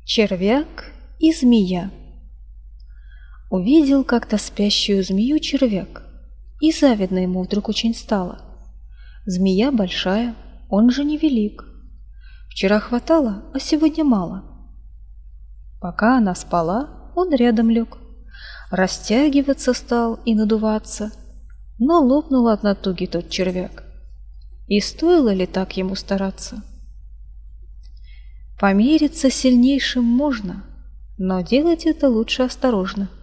Червяк и змея. Увидел как-то спящую змею червяк, и завидно ему вдруг очень стало. Змея большая, он же невелик. Вчера хватало, а сегодня мало. Пока она спала, он рядом лег. Растягиваться стал и надуваться, но лопнул от натуги тот червяк. И стоило ли так ему стараться? Помериться сильнейшим можно, но делать это лучше осторожно.